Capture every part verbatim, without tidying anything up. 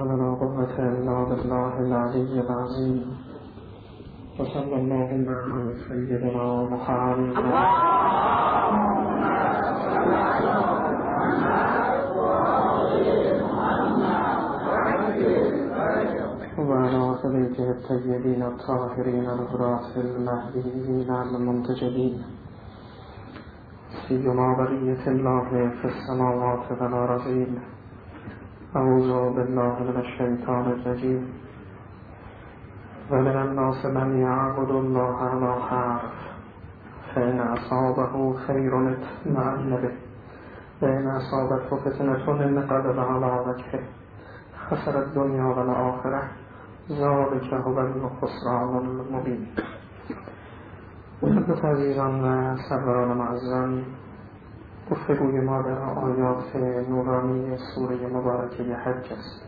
ولا قوة إلا بالله العلي العظيم وصلى الله على سيدنا محمد وعلى آل بيته الطيبين الطاهرين الغراة المهديين المنتجبين سيما بقية الله في السماوات والأرضين. أعوذ بالله من الشيطان الرجيم. ومن الناس من يعبد الله على حرف فإن أصابه خير اطمأن به وإن أصابته فتنة انقلب على وجهه خسر الدنيا والآخرة ذلك هو الخسران المبين. خدمت عزیزان و سروران معظم، گفتگوی ما در آیات نورانی سوره مبارکه حج است.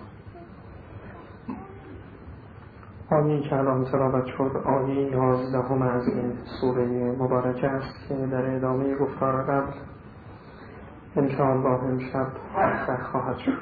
آیه‌ای که الان تلاوت شد آیه یازدهم از این سوره مبارکه است که در ادامه گفتار قبل انشاءالله امشب مطرح خواهد شد.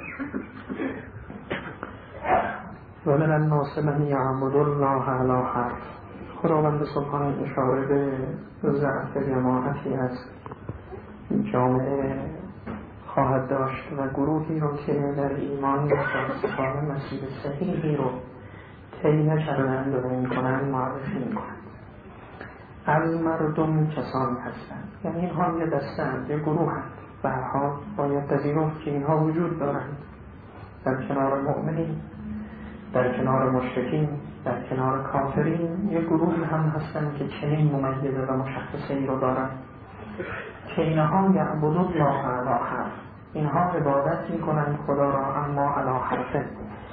و من الناس من یعبد الله علی حرف. خداوند سبحانه اشاره به ضعف جماعتی از جامعه خواهد داشت و گروهی رو که در ایمان و سال مسیر صحیحی رو طی نکردند و نمی‌کنند معرفی می‌کنند. از مردم کسانی هستند، یعنی اینها یه دسته‌اند، یه گروهند. به هر حال باید پذیرفت که اینها وجود دارند در کنار مؤمنین، در کنار مشرکین، در کنار کافرین. یه گروهی هم هستند که چنین ممیزه و مشخصه‌ای رو دارند که اینها یعبد الله علی حرف، اینها عبادت میکنند خدا را اما علی حرفه.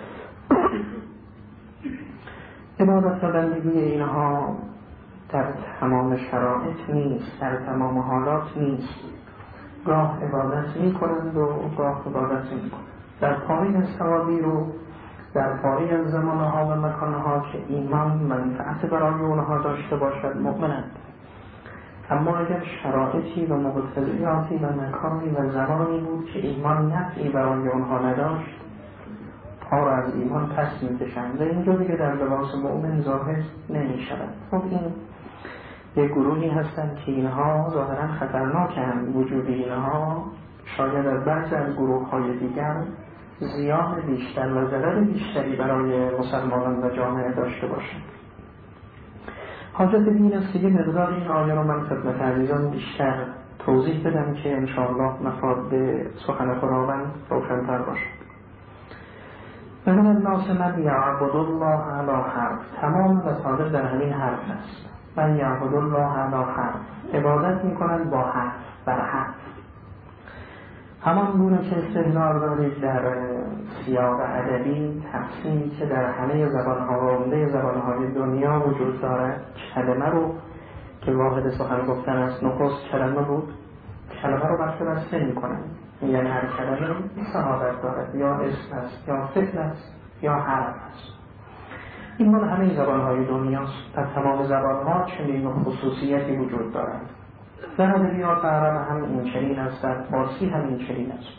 عبادت و بندگی اینها در تمام شرایط نیست، در تمام حالات نیست. گاه عبادت میکنند و گاه عبادت نمیکنند. در پای از ثوابی رو در پای از زمانها و مکانها که ایمان منفعت برای اونها داشته باشد مؤمنند. اما اگر شرایطی و مقتضیاتی و مکانی و زمانی بود که ایمان نفعی برای اونها نداشت، پا را از ایمان پس میکشند و اینجا دیگه در لباس مؤمن ظاهر نمیشود. خب این یک گروهی هستند که اینها ظاهرا خطرناکند. وجود اینها شاید از بعضی از گروه های دیگر زیان بیشتر و ضرر بیشتری برای مسلمانان و جامعه داشته باشند. حاجت این است که یه مقدار این آیه رو من خدمت عزیزان بیشتر توضیح بدم که انشاءالله مفاد به سخن خداوند روشن‌تر باشد. و من الناس من یعبد الله علی حرف، تمام مطالب در همین حرف است. من یعبد الله علی حرف، عبادت میکنند با حرف، بر حرف. همان گونه که استدلال دارید در سیاق ادبی تقسیمی که در همه زبان‌ها و عمده زبان‌های دنیا وجود دارد، کلمه رو که واحد سخن گفتن است نخست کلمه بود، کلمه رو بسته بسته می‌کنند. یعنی هر کلمه سه حالت دارد، یا اسم است، یا فعل است، یا حرف است. این مال همه زبان‌های دنیاست. در تمام زبان‌ها چنین خصوصیتی وجود دارد. در ادبیات عرب هم این چنین است، در فارسی هم این چنین است.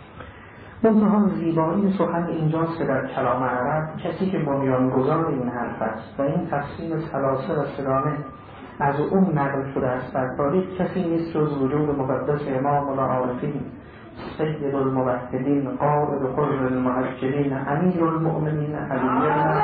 منتها زیبایی سخن اینجاست که در کلام عرب کسی که بنیانگذار این حرف است و این تقسیم ثلاثه و سگانه از اون نقل شده است در تاریخ کسی نیست جز وجود مقدس امام العارفین سید الموحدین قائد حر المحجلین امیر المؤمنین علی بن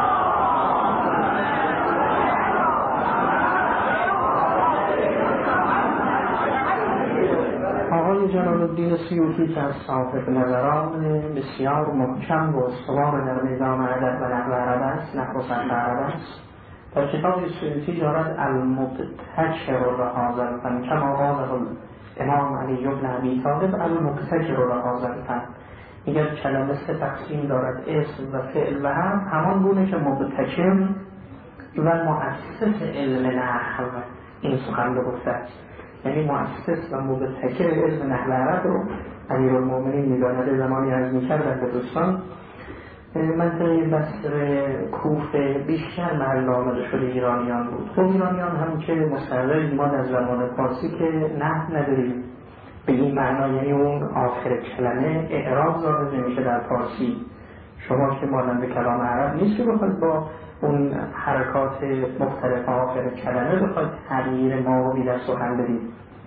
آقای جلال الدین سیوطی که از صاحب نظران بسیار محکم و استوار در میدان ادب و نحو عرب است، نحو و صرف عرب است، در کتاب سیوطی دارد المبتکر لهذا الفن کما قاله امام علی بن ابی طالب المبتکر لهذا الفن. میگه کلمه سه تقسیم دارد، اسم و فعل و حرف، همان گونه که مبتکر و مؤسس علم نحو این سخن رو گفته است. یعنی مؤسس و مبتکر علم نحو عرب رو امیرالمومنین می‌داند. زمانی از می‌کردن به دوستان منطقه بصره، کوفه بیشتر محل آمده شده ایرانیان بود. خب ایرانیان هم که مستقل ما در زمان فارسی که نحو نداریم به این معنا، یعنی اون آخر کلمه اعراب ظاهر نمیشه در فارسی. شما که مانند کلام عرب نیست که بخواید با اون حرکات مختلف آخر کلمه بخواید تغییر ماوی در سخن بدید.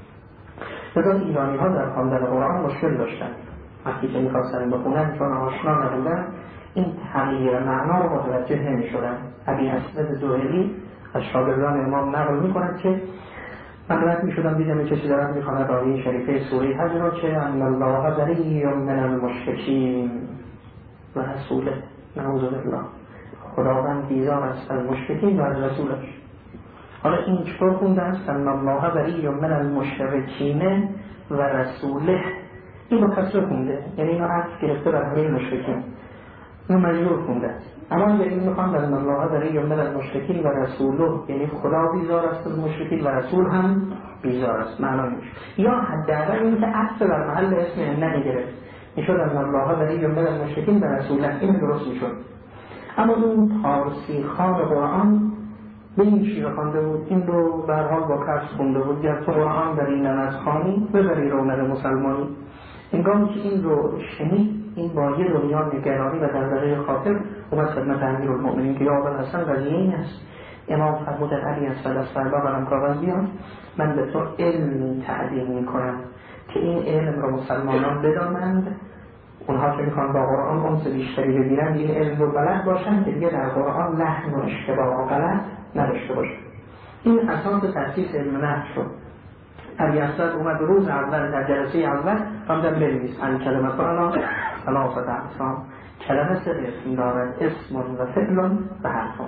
لذا ایرانی ها در خواندن قرآن مشکل داشتن، وقتی که میخواستن بخونن چون آشنا نبودن این تغییر معنا رو متوجه نمیشدن. ابی اسود دوئلی از شاگردان امام نقل میکنند که من رد میشدم دیدم کسی دارد میخواند آیه شریفه سوره حج را که ان الله بری من المشرکین و رسوله، نعوذ بالله، خداوند بیزار است از مشرکین و از رسولش. حالا این چطور خونده است؟ ان الله بری من المشرکین و رسوله، این با کسر خونده، یعنی اینو عطف گرفته بر همه مشرکین، اینو مجبور خونده است. اما اگر این میخوان ان الله بری من المشرکین و رسوله، یعنی خدا بیزار است از مشرکین و رسول هم بیزار است، معنی میشه. یا حداقل این که عطف بر محل اسم ان نگرفت، میشد ان الله بری من المشرکین و رسوله، این درست میشد. اما اون فارسی خوان قرآن به این شیوه خوانده بود، این رو به هر حال با کسر خونده بود، گر تو قرآن در این نمازخوانی ببری رونق مسلمانی. هنگامی که این رو شنید، این با یه دنیا نگرانی و دغدغه خاطر اومد خدمت امیرالمؤمنین که یا ابوالحسن قضیه این است. امام فرمودن علی اسفل از فردا برم کاغذ بیان، من به تو علمی تعلیم میکنم که این علم رو مسلمانان بدانند، اونها که میخوان با قرآن انس بیشتری بگیرن این علم رو بلد باشن که دیگه در قرآن لحن و اشتباه و غلط نداشته باشه. این اساس تأسیس علم نحو شد. علی اسفل اومد روز اول در جلسه اول فرمودن بنویس ان کلمه انا ثلاثه اقسام، کلمه سه اسم دارد، اسم و فعل و حرف.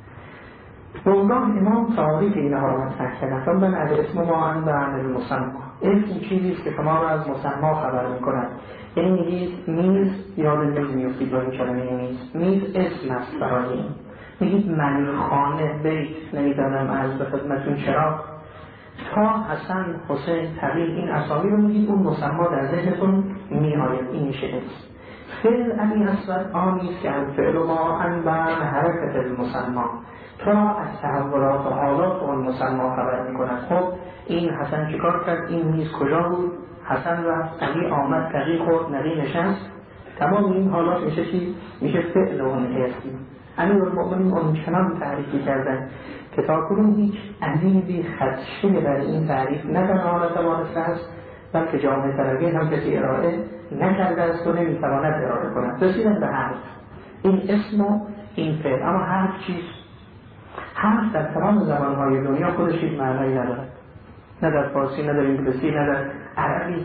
اونگاه امام تعریف اینها را مطرح کردن، فرمودن از اسم ما عن عن المسمى، اسم چیزی است که شما را از مسما خبر می‌کند. یعنی میگید میز، یاد میز میفتید با این کلمه میز، میز اسم است برای این. میگید من خانه، بیت، نمیدانم از به خدمتون چرا، تا حسن، حسین، تقی، این اسامی رو میگید، اون مسما در ذهنتون میآید، این میشه اسم. فعل علی اسود آنیست که الفعل ما عن بعد حرکت المسما، تا از تحولات و حالات اون مسما خبر میکند. خب این حسن چیکار کرد؟ این میز کجا بود؟ حسن رفت، علی آمد، تقی خورد، نقی نشست. تمام این حالات میشه چی؟ میشه فعل اون اسم. امیرالمؤمنین اون چنان تعریفی کردن که تا کنون هیچ ادیبی خدشه در این تعریف نه در حالت وارثه است، بلکه جامعه طلبی هم کسی ارائه نکرده است و نمیتواند ارائه کند. رسیدن به حرف، این اسم و این فعل. اما حرف چیست؟ حرف در تمام زبانهای دنیا خودش هیچ معنایی ندارد، نه در فارسی، نه در انگلیسی، نه در عربی.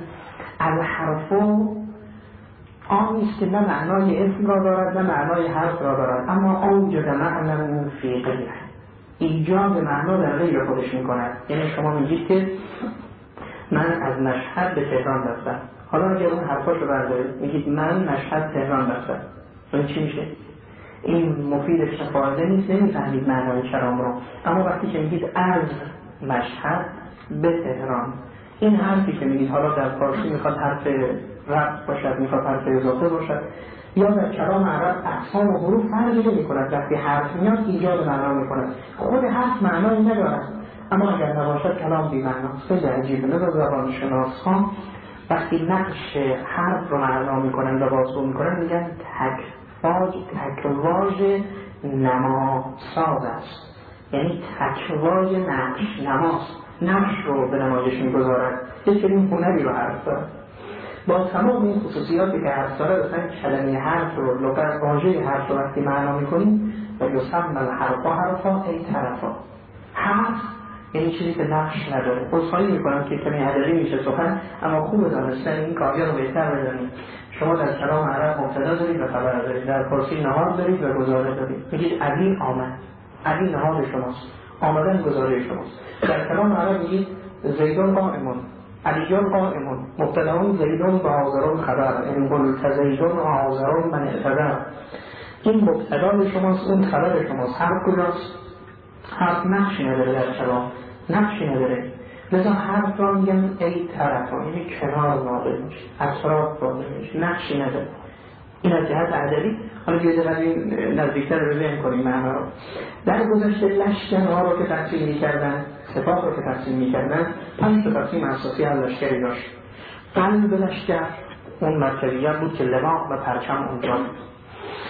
الحرفو آنیست که نه معنای اسم را دارد نه معنای حرف را دارد، اما اوجد معنی فی غیره، ایجاد معنا در غیر خودش می کند. یعنی شما میگید که من از مشهد به تهران رفتم، حالا اگر اون حرفاش رو بردارید میگید من مشهد تهران رفتم، این چی میشه؟ این مفید استفاده نیست، نمیفهمید معنای کلام رو. اما وقتی که میگید از مشهد به تهران، این حرفی که میگید حالا در فارسی میخواد حرف رفت باشد، میخواد حرف اضافه باشد، یا در کلام عرب اقسام و حروف فرقی نمی‌کند. وقتی حرف میاد ایجاد معنا می‌کند، خود حرف معنایی ندارد. اما اگر نباشد کلام بی معناست. خیلی عجیبه. لذا زبان شناسان وقتی نقش حرف رو معنا می‌کنند و بازگو می‌کنند میگن تکواژ، تکواژ نماساز است، یعنی تکواژ نقش نماست، نقش رو به نمایش می‌گذارد. یه چنین هنری رو حرف دارد. با تمام این خصوصیاتی که حرف داره، مثلا کلمه حرف رو، لغت واژه حرف رو وقتی معنا می‌کنیم و یسمى الحرف حرفا ای طرفا، حرف یعنی چیزی که نقش نداره. خصوصی می‌کنم که کمی ادبی میشه سخن، اما خوب دانستن این کاریا رو بهتر بدونید. شما در کلام عرب مبتدا دارید و خبر دارید، در فارسی نهاد دارید و گزاره دارید. میگید علی آمد، علی نهاد شماست، آمدن گزاره شماست. در کلام عرب میگید زیدون قائمون، علیجان قائمون، مبتداون زیدون و حاضرون خبر، این قلت زیدون و حاضرون من اعتبر. این مبتدا شماست، اون خبر شماست. حرف کجاست؟ حرف نقشی نداره در کلام، نقشی نداره. لذا حرف را میگن ای طرفا، یعنی کنار واقع میشه، اطراف واقع میشه، نقشی نداره. این از جهت ادبی. حالا بیاید از این نزدیکتر رو ببین کنیم معنا رو. در گذشته لشکرها رو که تقسیم می‌کردن، سپاه رو که تقسیم می‌کردن، پنج تا تقسیم اساسی از لشکری داشت. قلب لشکر اون مرکزیت بود که لواء و پرچم اونجا بود.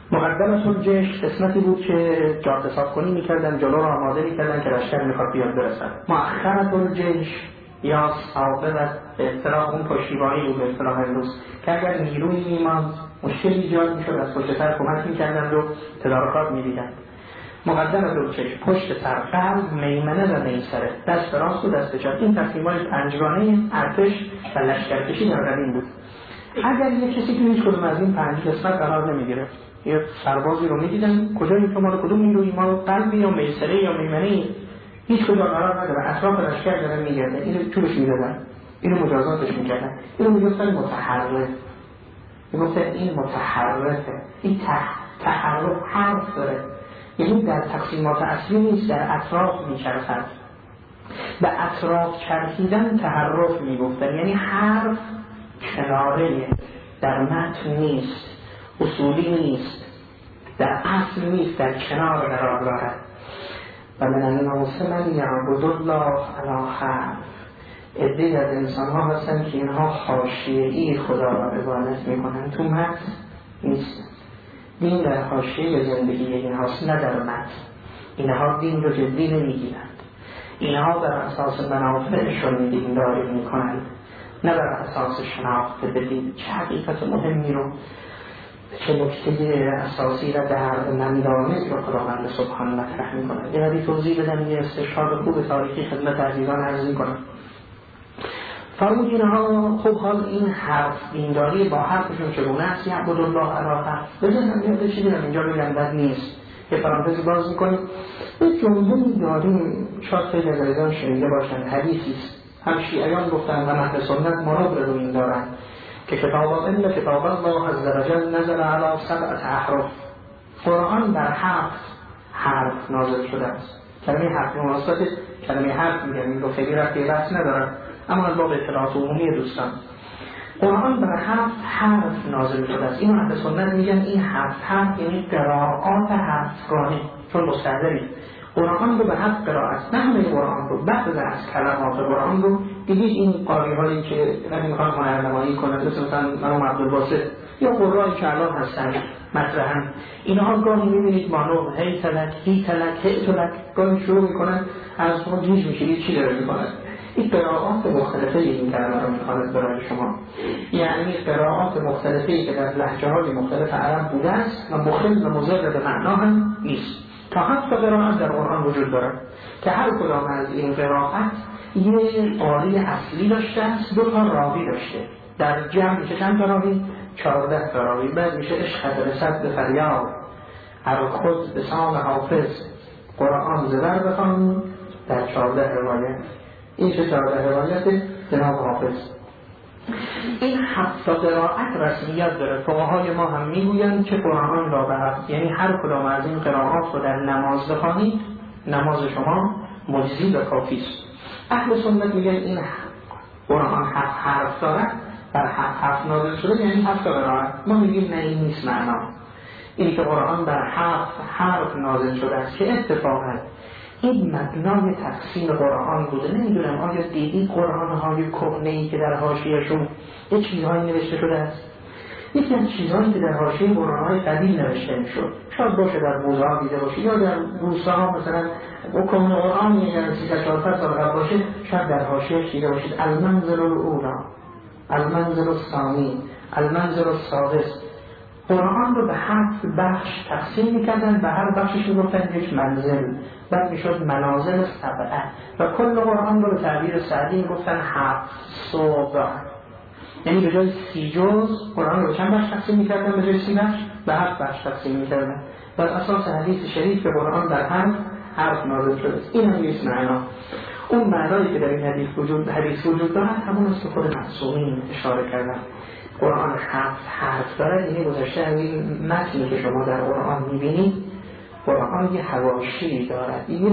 مقدمه الجیش قسمتی بود که جاده صاف کنی میکردن، جلو رو آماده میکردن که لشکر میخواد بیاد برسن. مؤخرة الجیش یا عاقبت به اصطلاح اون پشتیبانی بود به اصطلاح امروز، که اگر نیروی میماند مشکلی ایجاد میشد از پشت سر کمک میکردن و تدارکات میدیدن. مقدمه الجیش پشت سر، قلب، میمنه و میسره، دست راست و دست چپ، این تقسیمات پنجگانه ارتش و لشکرکشی در زمین بود. اگر یک کسی که هیچ کدوم از این پنج قسمت قرار نمیگیره، یه سربازی رو میدیدن کجایی که مال کدوم نیروی، مال قلبی یا میسره یا میمنه، هیچ کجا قرار نداره، اطراف لشکر داره میگرده، اینو چوبش میدادن، اینو مجازاتش میکردن، اینو میگفتن متحرک، میگفتن این متحرکه، این تحرک حرف داره، یعنی در تقسیمات اصلی نیست، در اطراف میچرخد. به اطراف چرخیدن تحرف میگفتن، یعنی حرف کناره، در متن نیست، اصولی نیست، در اصل نیست، در کنار قرار دارد. و من الناس من یعبد الله علی حرف، عده‌ای از انسان ها هستن که اینها حاشیه‌ای خدا را عبادت میکنن، تو متن نیست. دین در حاشیه زندگی اینهاست، نه در متن. اینها دین رو جدی نمیگیرند، اینها بر اساس منافعشون دین داری میکنند، نه بر اساس شناخت بدین. چه حقیقت مهمی رو، چه نکته اساسی را در نمیدانه رو خداوند سبحان مطرح میکنه. یه قدری توضیح بدم، یه استشهاد خوب تاریخی خدمت عزیزان عرض میکنم. فرمود اینها خب حال این حرف دینداری با حرفشون چگونه است؟ یعبد الله علی حرف. بزنم یاد چیزی رو اینجا بگم بد نیست، یه پرانتز باز میکنیم. یه جمله داریم شاید خیلی از عزیزان شنیده باشن، حدیثی است، هم شیعیان گفتن و اهل سنت مراد رو این دارن که کتاب الله کتاب الله عز وجل نزل علی سبعة احرف، قرآن در هفت حرف نازل شده است. کلمه حرف مناسبت کلمه حرف میگم، این رو خیلی رفتی بحث ندارم، اما از باب اطلاعات عمومی دوستان، قرآن بر هفت حرف نازل شده است. این اهل سنت میگن این هفت حرف یعنی قرائات هفتگانه، چون مستحضری قرآن رو به هفت قرائت، نه همه قرآن رو، بعضی از کلمات قرآن رو دیدید. این قاری هایی که نمیخوان هنرنمایی کنند، مثلا مرحوم عبدالباسط یا قرآنی که الان هستن مطرحاً، اینها گاهی میبینید مانو هی تلک هی تلک هی تلک، گاهی شروع میکنن از شما گیج میشید چی داره میکنن. این قرائات مختلفه این کلمه رو میخواند برای شما، یعنی قرائات مختلفی که در لهجه های مختلف عرب بوده است و مخل و مضر به معنا هم نیست. تا هفت قرائت در قرآن وجود دارد که هر کدام از این قرائت یه قاری اصلی داشته است، دو تا راوی داشته. در جمع میشه چند تا راوی؟ چهارده تا راوی. بعد میشه عشق رسد به فریاد، هر خود به سام حافظ، قرآن زبر بخوان در چهارده روایت. این چه چهارده روایت؟ جناب حافظ. این هفت قرائت رسمیت داره. فقهای ما هم میگویند که قرآن را به هفت، یعنی هر کدام از این قرائات رو در نماز بخوانید، نماز شما مجزی و کافی است. اهل سنت میگن این قرآن هفت حرف دارد، بر هفت حرف نازل شده، یعنی هفت قرائت. ما میگیم نه، این نیست معنا. این که قرآن بر هفت حرف نازل شده است که اتفاقا این مبنای تقسیم قرآن بوده. نمیدونم آیا دیدی قرآن های کهنه‌ای که در حاشیه‌شون یه چیزهایی نوشته شده است؟ یکی از چیزهایی که در حاشیه قرآن های قدیم نوشته میشد، شاید باشه در موزه دیده باشه، یا در روستا مثلا حکم قرآن یعنی سیصد چهارصد سال قبل باشه، شاید در حاشیه‌اش دیده باشید المنزل الاولی، المنزل الثانی، المنزل السادس. قرآن رو به هفت بخش تقسیم میکردن، به هر بخشش میگفتن یک منزل، بعد میشد منازل سبعه، و کل قرآن رو به تعبیر سعدی میگفتن هفت صبح، یعنی به جای سی جز قرآن رو چند بخش تقسیم میکردن؟ به جای سی بخش به هفت بخش تقسیم میکردن، بر اساس حدیث شریف که قرآن در هفت حرف نازل شده است. این هم نیست معنا. اون معنایی که در این حدیث وجود حدیث وجود دارد همون است که خود معصومین اشاره کردن. قرآن هفت حرف دارد، یعنی گذشته از این متنی که شما در قرآن میبینید، قرآن یه حواشی دارد، یه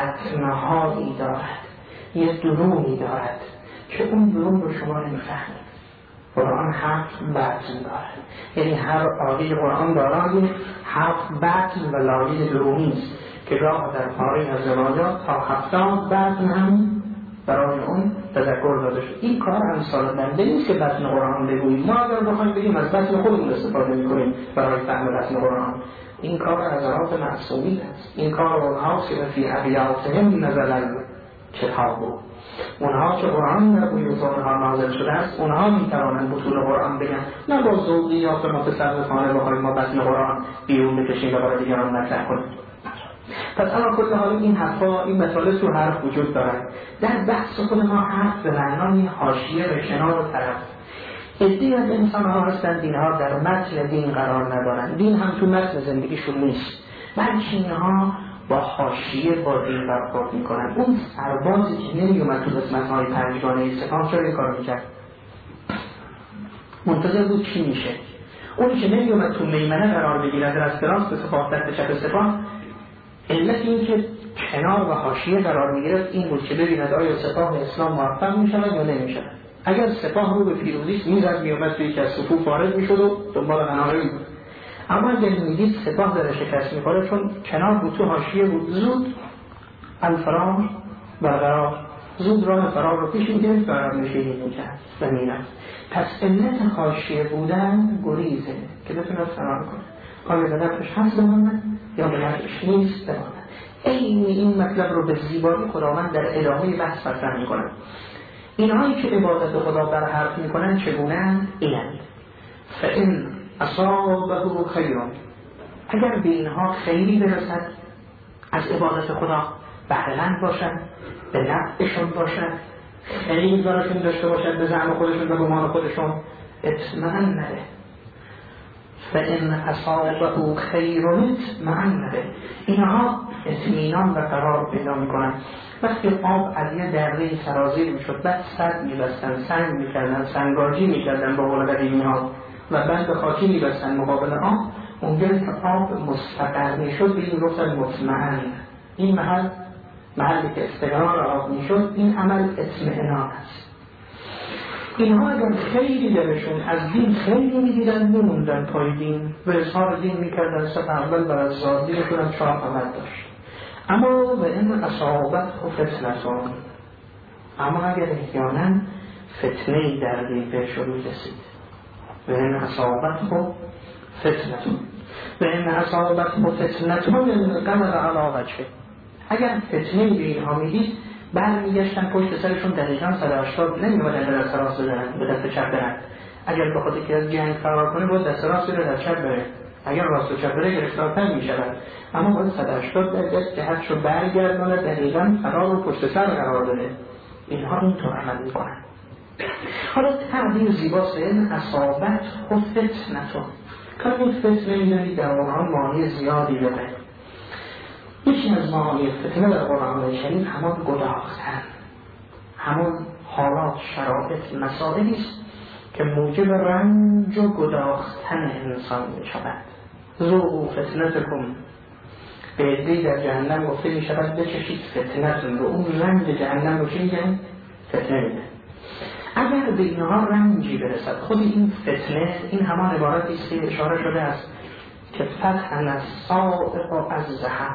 بطنهایی دارد، یه درونی دارد که اون درون رو شما نمیفهمید. قرآن هفت بطن دارد، یعنی هر آیه قرآن دارد هفت بطن و لایه درونی است که راه در پاره از روایات تا هفتاد بطن هم برای اون تذکر داده شد. این کار امثال بنده نیست که بطن قرآن بگوییم. ما اگر بخوایم بگیم از بطن خودمون استفاده میکنیم برای فهم بطن قرآن، این کار حضرات معصومین است. این کار اونهاست که فی ابیاتهم نزل کتاب، اونها که قرآن در بوی اونها نازل شده است، اونها میتوانند بطول قرآن بگن، نه با ذوقیات متصرفانه بخوایم ما بطن قرآن بیرون بکشیم و برای دیگران مطرح کنیم. پس اما کل حال این حرفا، این مطالب تو حرف وجود دارد. در بحث خود ما حرف به معنای حاشیه و کنار و طرف. عده‌ای از انسان ها هستند دینها در متن دین قرار ندارند، دین هم تو متن زندگیشون نیست، بلکه اینها با حاشیه با دین برخورد میکنن. اون سربازی که نمیومد تو قسمت‌های پنجگانه سپاه چرا این کار میکرد؟ منتظر بود چی میشه. اونی که نمیومد تو میمنه قرار بگیرد در از راست به سپاه دست چپ سپاه، علت این که کنار و حاشیه قرار میگیرد این بود که ببیند آیا سپاه اسلام موفق میشود یا نمیشود. اگر سپاه رو به پیروزی میزد میومد توی یکی از صفوف وارد میشد و دنبال غنایمی بود. اما اگر میدید سپاه داره شکست میخوره، چون کنار بود تو حاشیه بود، زود الفرار برقرار، زود راه فرار رو پیش میگیرد و قرار نشینی میکرد زمینه. پس علت حاشیه بودن گریزه که بتونه فرار کنه. آیا به نفعش هست بماند یا به نفعش نیست بماند. این این مطلب رو به زیبایی خداوند در ادامه بحث مطرح میکنه. اینهایی که عبادت خدا بر حرف میکنن چگونه اینند؟ فإن اصابه خیرون، اگر به اینها خیری برسد از عبادت خدا، بهره‌مند باشد، به نفعشون باشد، خیلی براشون داشته باشد به زعم خودشون و گمان خودشون، اطمئن نده. فإن اصابه خیرون اطمئن نده. اینها اطمینان و قرار پیدا میکنن. وقتی آب از یه دره سرازیر میشد، بعد سد میبستن، سنگ میکردن، سنگاجی میکردن با قول قدیمی ها و بند خاکی میبستن مقابل آب، اونجایی که آب مستقر میشد به این گفتن مطمئن. این محل محلی که استقرار آب میشد، این عمل اطمئنان است. اینها اگر خیلی درشون از دین خیلی میدیدن میموندن پای دین و اظهار دین میکردن، سپه اول بر از زادینشون هم چهار عمل داشت. اما به این اصابت و فتنتون، اما اگر احیانا فتنهی در دین بهشون میرسید، به این اصابت و فتنتون، به این اصابت و فتنتون قمر علاقت شد. اگر فتنهی به اینها میدید، برمیگشتن پشت سرشون دقیقا صد و هشتاد نمیمدن به دست راست بزنن، به دست چپ برن. اگر بخاطر که از جنگ فرار کنه باید دست راست بره در چپ بره، اگر راست و چپ بره گرفتارتر میشود. اما باید صد و هشتاد درجه جهتشو برگردانه، دقیقا فرار رو پشت سر قرار داده. اینها اینطور عمل میکنن. حالا تعبیر زیباست این اصابت و فتنتون. که این فتنه میدونید در اونها معنی زیادی داره. یکی از معانی فتنه در قرآن کریم همون گداختن، همون حالات، شرایط، مسائلی است که موجب رنج و گداختن انسان می شود. ذوقوا فتنتکم، به عده‌ای در جهنم گفته می شود بچشید فتنتون رو. اون رنج جهنم رو چی میگن؟ فتنه میگن. اگر به اینها رنجی برسد، خود این فتنه، این همان عبارتی است که اشاره شده است که فتحن از صائق و از ذهب،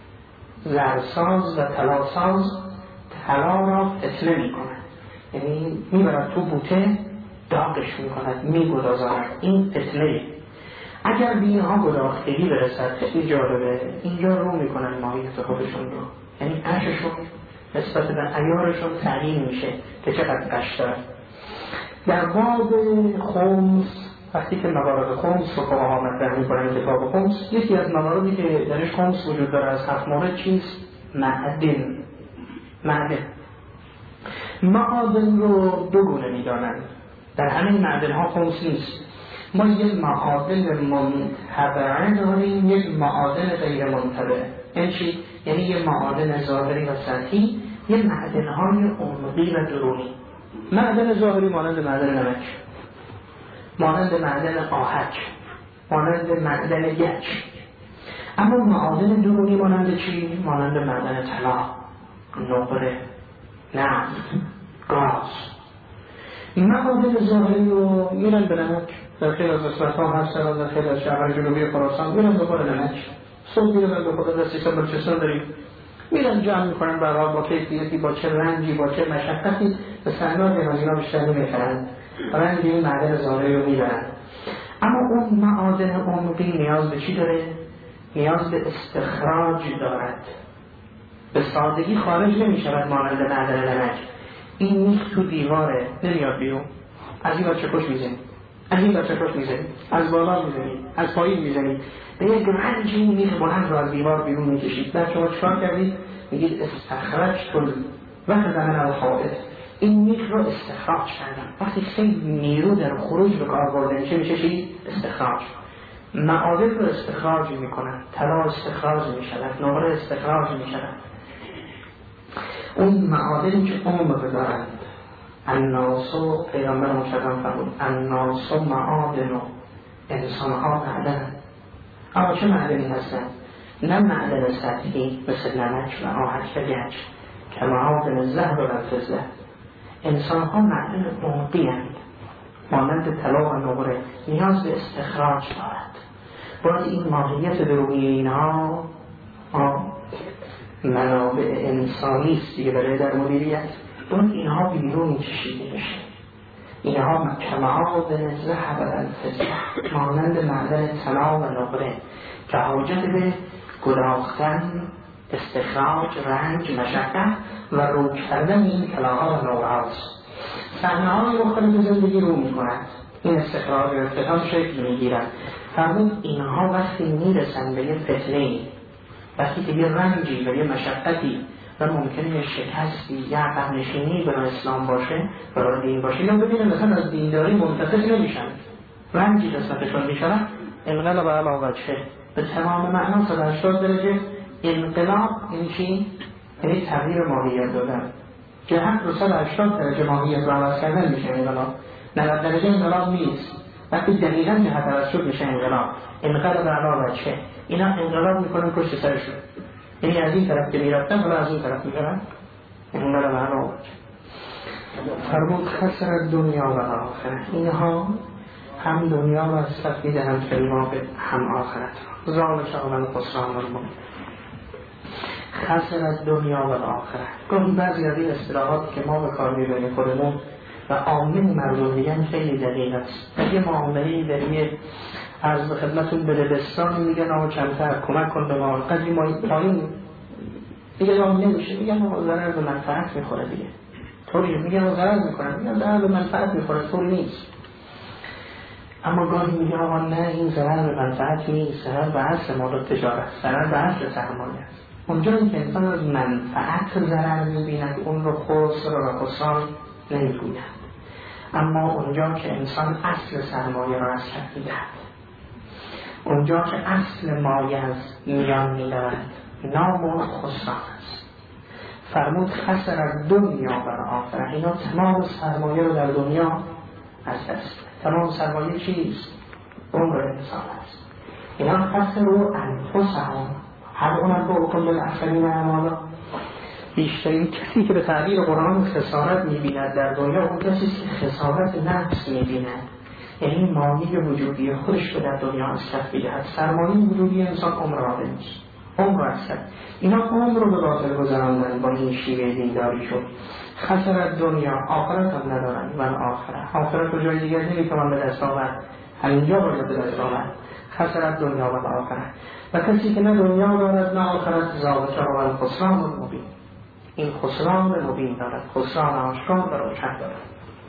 زرساز و طلاساز طلا را فتنه می کند، یعنی می برد تو بوته داغش می کند، می گدازاند. این فتنه. اگر به اینها گداختگی برسد، خیلی جالبه، اینجا رو می کنن ماهیت خودشون رو، یعنی قششون نسبت به عیارشون تعیین میشه که چقدر قش دارن. در باب خمس، وقتی که موارد خمس رو فقها مطرح می‌کنن کتاب خمس، یکی از مواردی که درش خمس وجود داره از هفت مورد چیست؟ معدن. معدن معادن رو دو گونه می‌دانند. در همین معدن ها خمس نیست. ما یک معادن منتبعه داریم، یک معادن غیر منتبعه. یعنی چی؟ یعنی یک معادن ظاهری و سطحی، یک معدن های عمقی و درونی. معدن ظاهری مانند معدن نمک، مانند معدن آهک، مانند معدن گچ. اما معادن درونی مانند چی؟ مانند معدن طلا، نقره، نفت، گاز. معادن ظاهری رو میرن به نمک، در خیلی از اصلاحات هستن و در خیلی از شهرهای جنوبی خراسان میرن به خود نمک. صبح میرن به خود دستی که بلچستان داریم، میرن جمع میکنن برای با کیفیتی، با چه رنجی، با چه مشقتی به سنگاه جنازینا بیشتر نمیخرند، رنج این معدن زاره رو میبرن. اما اون معادن عمقی نیاز به چی داره؟ نیاز به استخراج دارد. به سادگی خارج نمیشود مانند معدن نمک. این میخ تو دیواره نمیاد بیرون، از این بچه کش میزنی، از این بچه کش میزنی، از بالا میزنی، از پایین میزنی، به یک رنج این میخ بلند رو از دیوار بیرون میکشید. بعد شما چکار کردید؟ میگید استخرج کن وقت زمن الحائط، این میخ رو استخراج کردن. وقتی خیلی نیرو در خروج به کار برده میشه میشه چی؟ استخراج. معادن رو استخراج میکنن، طلا استخراج میشود، نقره استخراج میشود. اون معادنی که عمق دارند، الناس و پیغمبر مشرم فرمود الناس و معادن و انسان ها معدن. اما چه معدنی هستن؟ نه معدن سطحی مثل نمک و آهک و گچ که معادن ذهب و فضه. انسان ها معدن عمقی هستند، مانند طلا و نقره، نیاز به استخراج دارد. باید این ماهیت درونی اینها منابع انسانی است دیگه برای در مدیریت. اون اینها بیرون کشیده بشه. اینها کمعادن ذهب و فضه، مانند معدن طلا و نقره که حاجت به گداختن، استخراج، رنج، مشقت و رو کردن این طلاها و نقره هاست. صحنه‌های مختلف زندگی رو می‌کنند، این استخراج و ارتکام شکل می‌گیرند. فرمود اینها وقتی میرسن به یه فتنه‌ای، وقتی که یه رنجی و یه مشقتی و ممکنه یه شکستی یا عقب نشینی برای اسلام باشه، برای دین باشه، یا ببینه مثلا از دینداری منتصف نمیشن، رنجی قسمتشون میشن، انقلاب علی وجهه به تمام معنا صد و هشتاد درجه. انقلاب یعنی چی؟ یعنی تغییر ماهیت دادن. جهت رو صد و هشتاد درجه ماهیت رو عوض کردن میشه انقلاب. نود درجه انقلاب نیست، وقتی دقیقاً جهت عوض شد میشه انقلاب. انقلاب علی وجهه. اینا انقلاب میکنن پشت سرشون، یعنی از این طرف که میرفتن حالا از اون طرف میرن. انقلاب علی وجهه. فرمود خسر دنیا و آخرت، اینها هم دنیا و سفید هم کلمات هم آخرت را زال شامل خسران المبین. خسر از دنیا و آخرت، گاهی بعضی از این اصطلاحات که ما به کار میبریم خودمون و عامه مردم میگن خیلی دقیق است. در یه معامله‌ای در یه عرض به خدمتون به دبستان میگن آقا کمتر کمک کن به ما، قدری ما پایین دیگه آقا نمیشه، میگن آقا ضرر به منفعت میخوره دیگه، طوری میگن آقا ضرر میکنن، میگن ضرر به منفعت میخوره، طوری نیست. اما گاهی میگه آقا نه این ضرر به منفعت نیست، ضرر به اصل مال تجارت، ضرر به اصل سرمایه است. اونجایی که انسان از منفعت ضرر میبیند اون رو خسر و خسران نمیگوید. اما اونجا که انسان اصل سرمایه را از کف میدهد، اونجا که اصل مایه از میان میرود، نام اون خسران است. فرمود خسر از دنیا و آخرت، اینا تمام سرمایه رو در دنیا از دست. تمام سرمایه چیست؟ عمر انسان است. اینا خسر رو انفسهم، هر اونم با اکن بالاخرین اعمالا. بیشترین کسی که به تعبیر قرآن خسارت میبیند در دنیا اون کسی که خسارت نفس میبیند، یعنی مانی وجودی خودش به در دنیا از کف میدهد. سرمایه وجودی انسان عمر آده نیست، عمر از کف. اینا عمر رو به باطل گذراندن با این شیوه دینداری شد. خسارت دنیا، آخرت هم ندارن و آخرت آخرت رو جای دیگر نمیتونن به دست آورد، همینجا باید به دست آورد. خسارت دنیا و آخرت، و کسی که نه دنیا دارد نه آخرت ذالک هو الخسران المبین، این خسران مبین دارد، خسران آشکار و روشن دارد.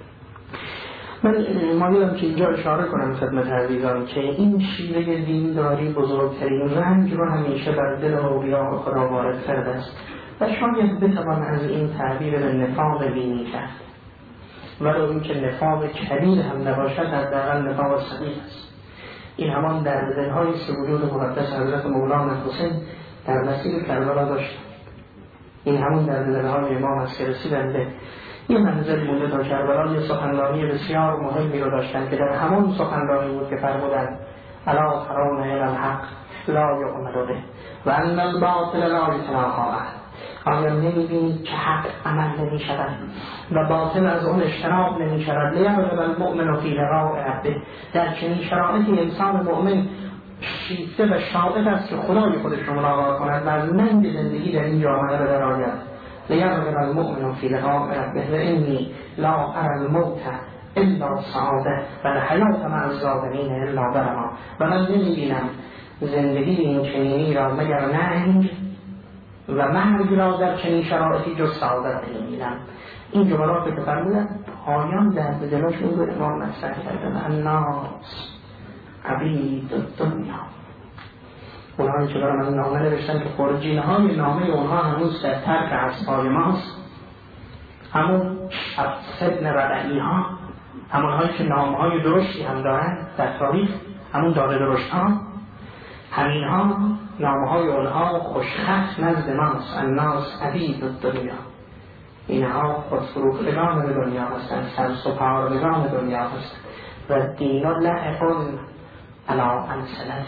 من مایلم که اینجا اشاره کنم خدمت عزیزان که این شیوه دینداری بزرگترین رنج رو همیشه بر دل اولیاء خدا وارد کرده است و شاید بتوان از این تعبیر به نفاق دینی کرد، ولو اینکه نفاق کبیر هم نباشد، حداقل نفاق صغیر است. این همان در دلهای سجود مقدس حضرت مولانا حسین در مسیر کربلا داشت. این همون در دلهای امام است که رسیدن به یه منزل مونده تا کربلا. یه سخنرانی بسیار مهمی رو داشتن که در همون سخنرانی بود که فرمودن الا ترون الی الحق لا یعمل به و ان الباطل لا یتناهی. آیا نمی‌بینید که حق عمل نمی‌شود و باطل از اون اجتناب نمی‌شود؟ لیرغب المؤمن فی لقاء ربه. در چنین شرایطی انسان مؤمن شیفته و شاعر است که خدای خودش رو ملاقات کند و از ننگ زندگی در این جامعه به در آید. لیرغب المؤمن فی لقاء ربه انی لا اری الموت الا سعاده و الحیات مع الظالمین الا برما. و من نمیبینم زندگی این چنینی را مگر ننگ و مرگ را در چنین شرایطی جز سعادت نمیبینم. این جملات که فرمودن پایان در به دلاشون رو امام مطرح کردن. الناس عبید الدنیا. اونها چه برای من نامه نوشتن که خورجینه های نامه اونها هنوز در ترک اسبای ماست، همون سبن ربعی ها، همون هایی که نامه های درشتی هم دارن در تاریخ، همون داده درشت ها، همین ها نامه های اونها خوشخط نزد ماست. الناس عبید الدنیا. اینها خودفروختگان به دنیا هستند، سرسپاردگان دنیا هستند و دین لعب علی امثلته.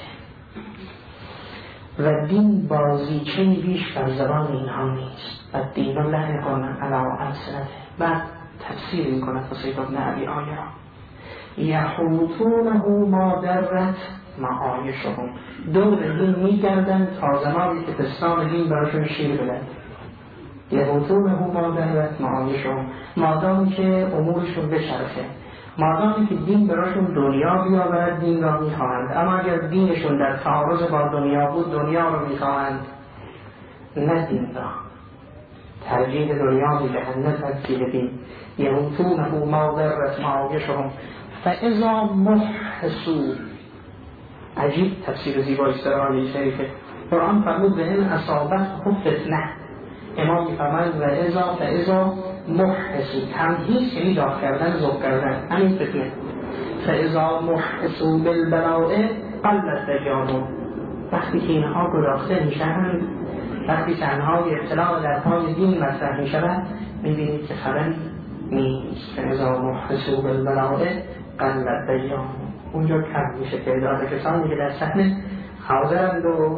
و دین بازیچه بیش بر زبان اینها نیست. و دین لعب علی امثلته. بعد تفسیر میکنه سید ابن ابی آیه را یحوطونه ما درت معایشهم. دور دین میگردن تا زمانی که پستان دین براشون شیر بدن. یحوطونه ما درت معایشهم، مادامی که امورشون بچرخه، مادامی که دین براشون دنیا بیاورد دین را میخواهند. اما اگر دینشون در تعارض با دنیا بود دنیا را میخواهند نه دین را. ترجیح دنیا میدهند نه ترجیح دین. یحوطونه ما درت معایشهم فاذا محسو. عجیب تفسیر زیبایی است در آیه شریفه. قرآن فرمود به این اصابت فتنه. امام میفرماید و اذا فاذا محسو، تمهیز یعنی داغ کردن، ذوب کردن، همین فتنه. فاذا محسو بالبلاء قلت دجانون. وقتی که اینها گداخته میشن، وقتی تنهای اطلاع در پای دین مطرح میشود، میبینید که خبری نیست. فاذا محسو بالبلاء قلت دجانون. اونجا کم میشه تعداد کسانی که در صحنه حاضرند و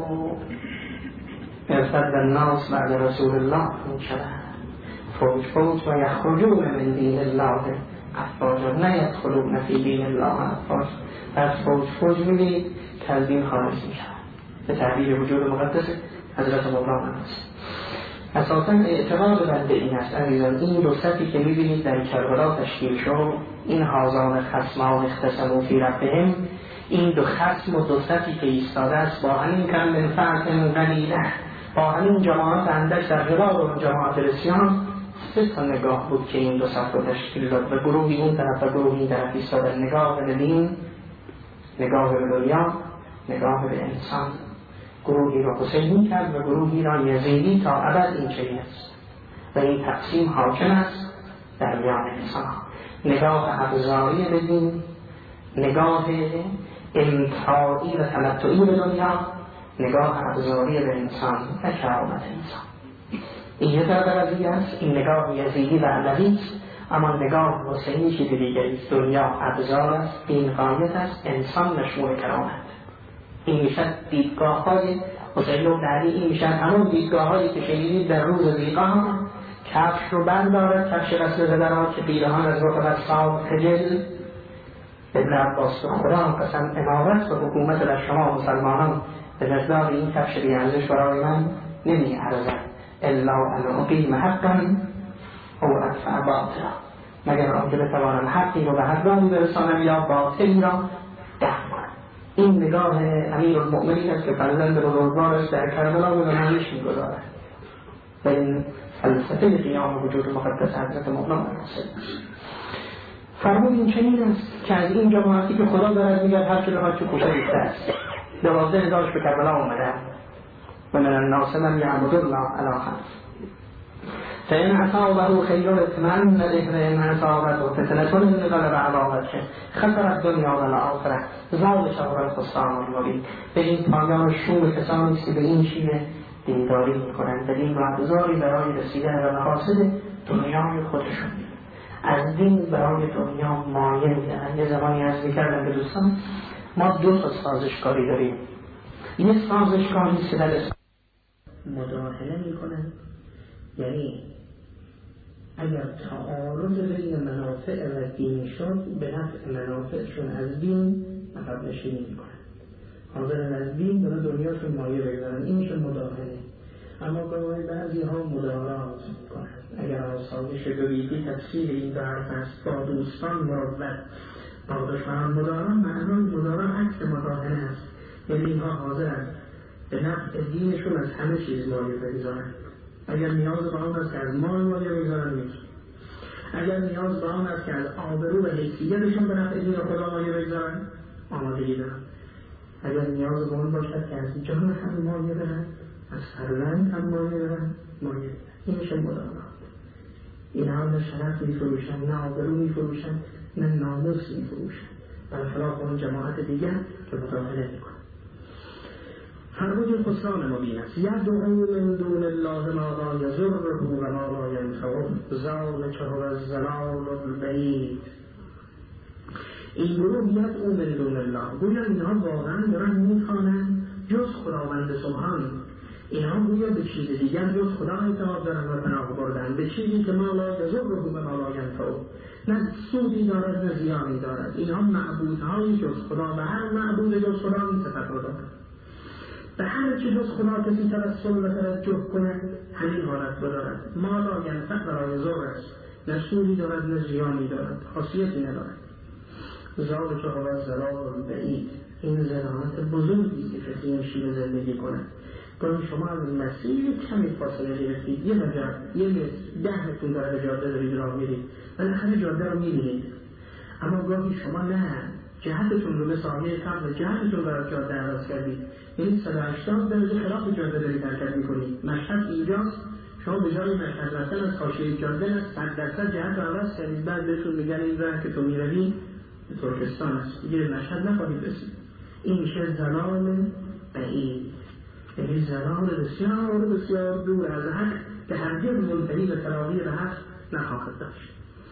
ارتد الناس بعد رسول الله میشوند فوج فوج و یخرجون من دین الله افواجا، نه یدخلون فی دین الله افواجا. پس فوج فوج میدید که از دین خارج میشوند. به تعبیر وجود مقدس حضرت مولانا است. اساساً اعتقاد بنده این است عزیزان، این دو صفی که میبینید در کربلا تشکیل شد، این هازان خصمان اختصموا فی ربهم، این دو خصم و دو صفی که ایستاده است با همین کم من فرق قلیله، با همین جماعت اندک در قبال اون جماعت بسیار، سه تا نگاه بود که این دو صف رو تشکیل داد و گروهی اون طرف و گروهی این طرف ایستادن. نگاه به دین، نگاه به دنیا، نگاه به انسان. گروهی را حسینی کرد و گروهی را یزیدی تا ابد این چنین است و این تقسیم حاکم است در میان انسان. نگاه ابزاری به دین، نگاه امتاعی و تمتعی به دنیا، نگاه ابزاری به انسان و کرامت انسان. این یه در قضیه است. این نگاه یزیدی و علوی است. اما نگاه حسینی چیز دیگری است. دنیا ابزار است، دین غایت است، انسان مشمول کرامت. این میشن دیدگاه های حسین و علی. این میشن همون دیدگاه هایی که شنیدید در روز زیقان. کفش رو بردارد، کفش رسل زدرات که بیرهان از رقبت صاحب خجل. ابن عباس به خدا قسم امارت و حکومت در شما مسلمانان به مقدار این کفش بیانزش برای من نمی ارزد الا ان اقیم حقا او ادفع باطلا، مگر آنکه بتوانم حقی رو به حقانی برسانم یا باطلی را دفع کنم. این نگاه امیر المؤمنین است که فرزند بزرگوارش در کربلا به نمایش می‌گذارد و این فلسفه قیام وجود مقدس حضرت مولانا است. فرمود این چنین است که از این جماعتی که خدا دارد میگه هر چه بخواد چه کوشه ریخته است. دوازده هزارش به کربلا آمده و من الناس من یعبد الله علی حرف فإن أصابه خير اطمأن به وإن أصابته فتنة انقلب على وجهه خسر الدنیا والآخرة ذلك هو الخسران المبین. به این پایان شوم کسانی که به این شیوه دینداری میکنند، به این ابزاری برای رسیدن به مقاصد دنیای خودشون، از دین برای دنیا مایه میدهند. یه زمانی عرض میکردم به دوستان ما دو تا سازشکاری داریم. یه سازشکاری که در مداهنه میکنند، یعنی اگر تعارض بین منافع و دین شد به نفع منافعشون از دین عقب نشینی میکنند. حاضرن از دین داره دنیاشون مایه بگذارن، اینشون مداهنه. اما گاهی بعضی ها مدارات میکنن. اگر آسایش دویدی تفسیر این درس است، با دوستان مروت، با دشمنان مداران، معنای مداران عکس مداهنه است. یعنی اینها حاضرن به نفع دینشون از همه چیز مایه بگذارن. اگر نیاز به آن است که از مال مایه بگذارن میتونن، اگر نیاز به آن است که از آبرو و حیثیتشون به نفع دین خدا مایه بگذارن، آمادگی دارن. اگر نیاز به آن باشد که از جان هم مایه برن، از فرزند هم مایه برن، مایه برن. این میشه مدارات. اینها نه شرف میفروشن، نه آبرو میفروشن، نه ناموس میفروشن، برخلاف اون جماعت دیگر که مداهنه میکنن. فرمود خسران مبین است. یدعو من دون الله ما لا یضره و ما لا ینفعه ذلک هو الضلال البعید. این گروه یدعو من دون الله، گویا اینها واقعا دارن میخوانند جز خداوند سبحان. اینها گویا به چیز دیگر جز خدا اعتماد دارن و پناه بردن، به چیزی که ما لا یضره و ما لا ینفعه، نه سودی دارد نه زیانی دارد. اینها معبودهای جز خدا و هر معبود جز خدا این صفت رو دارد. به هر چی جز خدا کسی توسل و توجه کند همین حالت بدارد. ما لا ینفع و لا یضر است، نه سودی دارد نه زیانی دارد، خاصیتی ندارد. ذلک هو الضلال البعید. این ضلالت بزرگی که کسی این شیوه زندگی کند. گاهی شما از مسیر کمی فاصله گرفتید، یه مجرد یه متر ده متر داره به جاده دارید راه میرید، بالاخره جاده رو میبینید. اما گاهی شما نه جهتتون رو مثل آیه قبل جهتتون رو برای جاده عوض کردید، یعنی صد و هشتاد درجه خلاف جاده دارید حرکت میکنید. مشهد اینجاست، شما به جای مشهد رفتن از حاشیه جاده نه صد درصد جهت رو عوض کردید. بعد بهتون میگن این راه که تو میروی به ترکستان است، دیگه مشهد نخواهید رسید. این میشه ضلال بعید، یعنی ضلال بسیار بسیار دور از حق که هرگز منتهی به تلاقی به حق نخواهد داشت.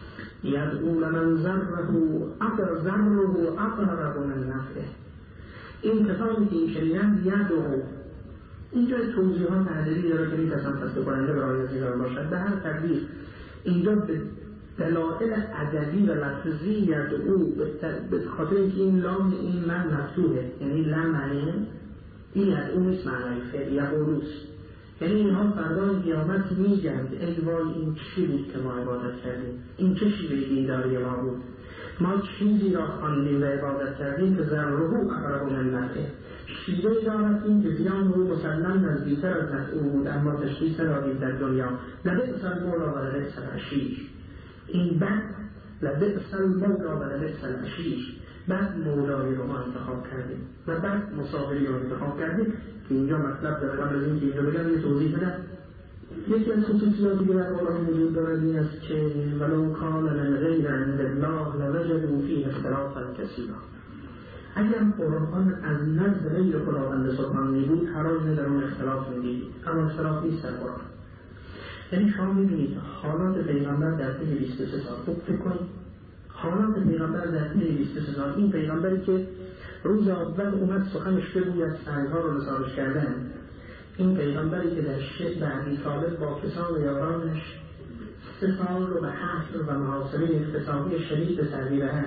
یدعو لمن ضره اقرب ضره اقرب من نفعه. این کتابی که این شریعت یدعو، اینجا توضیحات ادبی داره که میتونم تصدیق کننده برای زیران باشد. به هر تقدیر اینجا به دلائل ادبی و لفظی یدعو، به خاطر اینکه این لام این من مفتوحه، یعنی لم معنی این یدعو نیست معنی فعل یقولوست، یعنی اینها فردای قیامت میگند ای وای این چی بود که ما عبادت کردیم، این چه شیوه دینداری ما بود، ما چیزی را خواندیم و عبادت کردیم که ضره اقرب من نفعه، شیوه دارد این که زیان رو مسلم نزدیکتر از نفع او بود، اما تشخیص ندادیم در دنیا. لبئس المولا و لبئس العشیر. این بد لبئس المولا و لبئس العشیر، بعد مولای رو ما انتخاب کردیم و بعد مصابری رو انتخاب کردیم که اینجا مطلب داره. قبل از این که اینجا بگم یه توضیح بدم. یکی از خصوصیاتی که در قرآن وجود دارد این است که ولو کان من غیر عند الله لوجدوا فیه اختلافا کثیرا. اگر قرآن از نزد غیر خداوند سبحان می بود حراج در اون اختلاف می‌دید، اما اختلاف نیست در قرآن. یعنی شما می‌بینید حالات پیغمبر در طی بیست و سه سال، خوب فکر کنید حالات پیغمبر در طی بیست و سه سال، این پیغمبری که روز اول اومد سخنش بگوید سنگ‌ها رو نثارش کردن، این پیغمبری که در شب بعدی طالب با کسان و یارانش سه سال رو به حصر و محاصره اقتصادی شدید به سر می‌برد،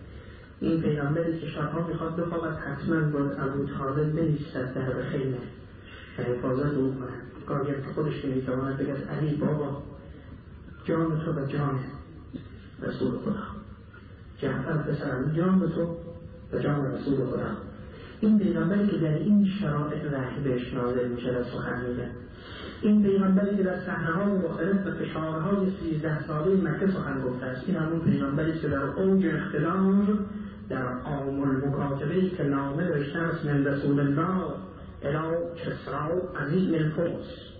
این پیغمبری که شبها میخواد بخوابد حتما باید ابو طالب بایستد در خیمه و حفاظت او کند. گاهی که خودش نمیتواند بگد علی بابا جان تو و جان رسول خدا، جعفر پسرم جان تو و جان رسول خدا. این پیغمبری که در این شرایط وحی بهش نازل میشه و سخن میگه، این پیغمبری که در صحنه‌های مختلف و فشارهای سیزده ساله مکه سخن گفته است، این همون پیغمبری که در اوج اختلاف در عام المکاتبه‌ای که نامه نوشته است من رسول الله الی کسری عظیم الفرس،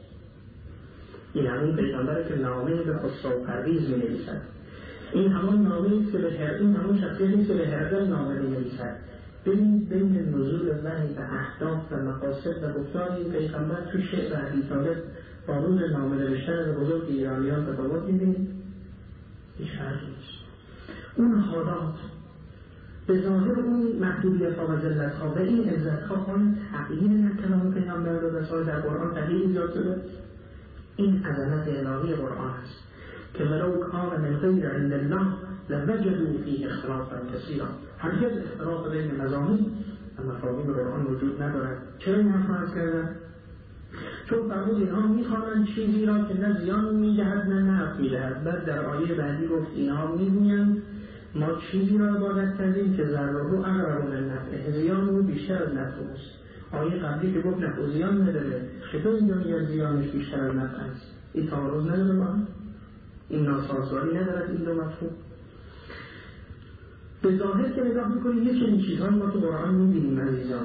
این همون پیغمبری که نامه به خسرو پرویز می‌نویسد، این همون نامه‌ای است که به هر این همون شخصیتی است که به هرقل نامه می‌نویسد. ببینید بین نزول وحی و اهداف و مقاصد و گفتار این پیغمبر تو شعر ابی طالب با روز نامه نوشتن بزرگ ایرانیان تفاوت می‌بینید؟ هیچ فرقی نیست. اون حالات به ظاهر اون محدودیت‌ها و ذلت‌ها و این عزت‌ها آن تغییر نکردن پیغمبر رو رسال در قرآن تغییر ایجاد شده. این عظمت الهی قرآن است که ولو کان من غیر عند الله لوجدوا فیه اختلافا کثیرا. هرگز اختلاف بین مضامین مفاهیم قرآن وجود ندارد. چرا این حرف عرض کردن؟ چون فرمود اینها میخوانند چیزی را که نه زیان میدهد نه نفع میدهد. بعد در آیه بعدی گفت اینها میگویند ما چیزی را عبادت کردیم که ضرره اقرب من نفعه، زیان او بیشتر از نفع است. آیه قبلی که گفت نفع زیان نداره، چطور اینجا میگه زیانش بیشتر از نفع است؟ این تعارض نداره با هم؟ این ناسازگاری ندارد این دو مفهوم؟ به ظاهر که نگاه میکنید یه چنین چیزهایی ما تو قرآن میبینیم عزیزان.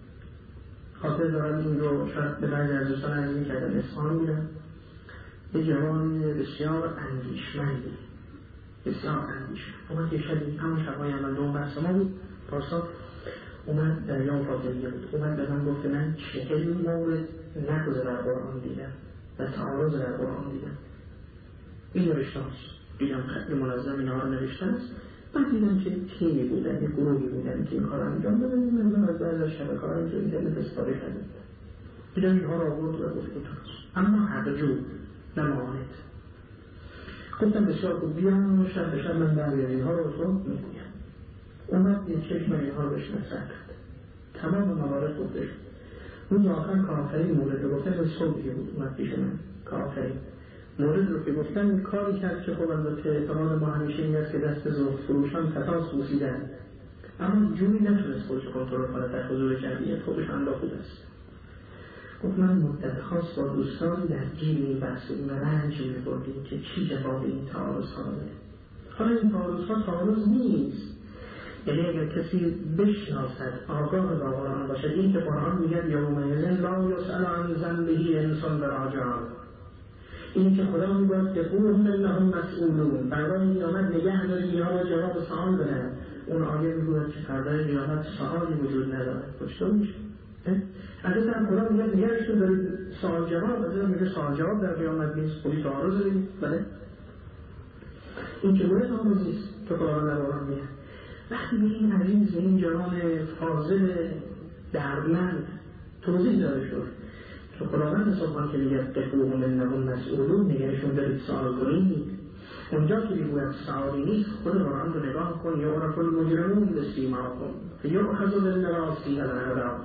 خاطر دارم این رو شاید به بعضی از دوستان عرض میکردن اصفهان بودن، یه جوان بسیار اندیشمندی بسیار اندیشمند اومد یه شبی همون شبهای اول دوم بحث ما بود پاسا اومد در یام فاطمیه بود، اومد به من گفت من چهل مورد نقض در قرآن دیدم و تعارض در قرآن دیدم. این نوشته هست دیدم خیلی منظم اینها رو نوشتن است. من دیدم که تیمی بودن، یه گروهی بودن که این کار انجام دادن. من از بعض از شبکه ها اینجا اینترنت استفاده کردم، دیدم اینها رو آورد و گفت درست، اما حق جو نماند. گفتم بسیار خوب بیان شب به شب من برگرد اینها رو تو میگویم. اومد یه چشم اینها رو بهش نسر کرد، تمام موارد گفته شد. روز آخر کافری مورد رو گفتن، به صبحی بود اومد پیش من کافری مورد رو که گفتن کاری کرد که خب البته اعتماد ما همیشه این است که دست زهد فروشان تتاس بوسیدن، اما جوری نتونست خودش کنترل کنه در حضور جمعیت، خودش انداخته است. گفت من مدت خاص با دوستان در گیر این بحثیم و رنج می‌بردیم که چی جواب این تعارض ها بده. حالا این تعارض ها تعارض نیست، یعنی اگر کسی بشناسد آگاه با قرآن باشد، این که قرآن میگه یومئذ لا یسأل عن ذنبه انسان براجع، این که خدا میگوید که قوم انهم مسئولون، فردای قیامت نگه داری اینها را جواب سوال بدن. اون آیه میگوید که فردای قیامت سوالی وجود ندارد. چطور میشه؟ از این طرف خدا میگه نگهش تو دارید سوال جواب، از این میگه سوال جواب در قیامت نیست، خودی تعارض دارید. بله این چگونه تعارض نیست که خدا در قرآن میگه. وقتی به این عزیز این جوان فاضل دردمند توضیح داده شد که خداوند سبحانه که میگه قفوهم انهم مسئولون، نگهشون دارید سوال کنید، اونجا که میگوید سوالی نیست، خود قرآن رو نگاه کن یعرف المجرمون بسیماهم فیؤخذ بالنواصی الأعراض.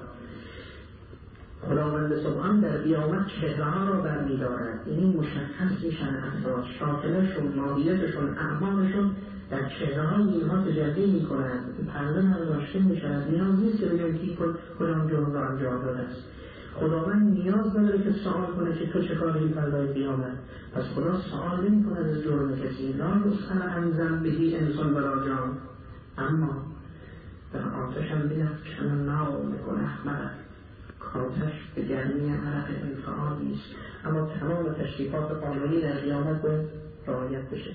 خداوند سبحان در قیامت چهره‌ها را برمی‌دارد، یعنی مشخص میشن افراد، شاکلشون، ماهیتشون، اعمالشون در چهره‌های اینها تجلی می‌کنند، پرده برداشته می‌شود. نیاز نیست که بگم کی کدام جرم را انجام داده است. خداوند نیاز نداره که سوال کنه که تو چه کاری فردای قیامت. پس خدا سوال نمی‌کنه از جرم کسی، لا یسأل عن ذنبه انسان براجع، اما در آتش هم بیفکنه نار می‌کنه احمد. آتش به گرمی عرق انفعالی است، اما تمام تشریفات قانونی در قیامت باید رعایت بشه.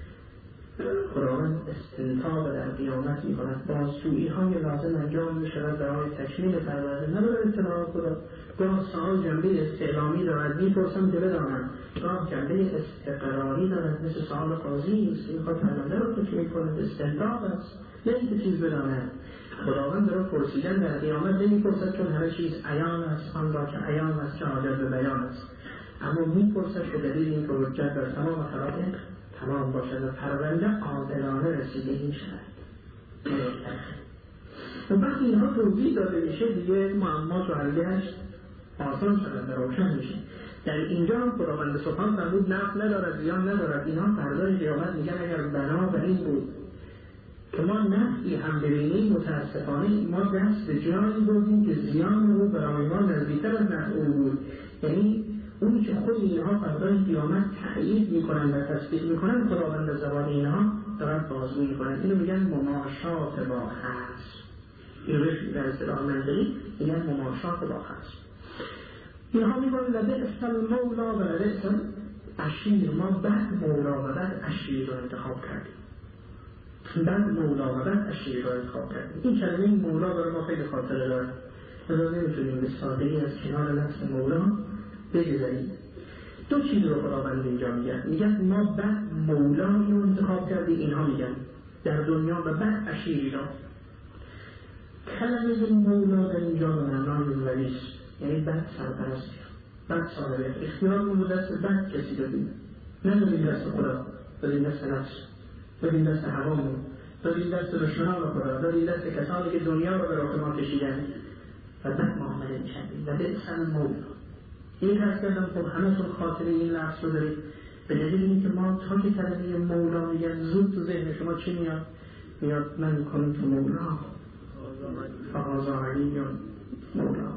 خداوند استنتاق در قیامت می کند، بازجویی های لازم انجام می شود برای تکمیل پرونده. نداره اطلاع خدا. گاه سوال جنبه استعلامی دارد، می پرسم که بدانم، گاه جنبه استقراری دارد، مثل سوال قاضی است، این خواهد پرونده رو تکمیل کند، استنتاق است، نه اینکه چیز بداند. خداوند را پرسیدن در قیامت نمی پرسد چون همه چیز عیان است، آن را که عیان است که حاجت به بیان است، اما می پرسد که دلیل این که حجت در تمام خلایق تمام باشد و پرونده عادلانه رسیدگی شود. و وقتی اینها توضیح داده میشه دیگه معما تو حلش آسان شدن و روشن میشه. در اینجا هم خداوند سبحان فرمود نفع ندارد، زیان ندارد. اینها فردای قیامت میگن اگر بنا بر این بود که ما نفعی هم ببینیم، متاسفانه ما دست به جایی بودیم که زیان رو برای ما نزدیکتر از نفع اون بود. یعنی اون که خود اینها فردای قیامت تأیید میکنن و تصدیق میکنن، خداوند از زبان اینها دارد بازگو میکنن. اینو میگن مماشات با هست. این روش در اصطلاح منطقی میگن مماشات با هست. اینها میگن لبئس المولا و لبئس العشیر. ما بعد مولا و بعد عشیر رو انتخاب کردیم. بعد مولا و بعد عشیر رو انتخاب کردیم. این کلمه مولا برای ما خیلی خاطره داره. لذا نمیتونیم به سادگی از کنار لفظ مولا بگذاریم. دو چیز رو خداوند اینجا میگن. میگن ما بعد مولایی رو انتخاب کردیم، اینها میگن در دنیا و بعد عشیری را. کلمه مولا در اینجا به معنای ولیست، یعنی بعد سرپرستی، بعد صاحبه اختیار رو دست بعد کسی بدیم، نه بدیم دست خدا، بدیم دست نفس، بدیم دست هوامون، دادیم دست دشمنان خدا، دادیم دست کسانی که دنیا رو به راه ما کشیدن و بعد معامله می‌کردیم و به اسم مولا. این هست کردم خب همه تون خاطره این لفظ رو دارید، به دلیل اینکه ما تا که کلمه مولا میگن زود تو ذهن شما چی میاد؟ میاد من کنم تو مولا فقازا علی یا مولا.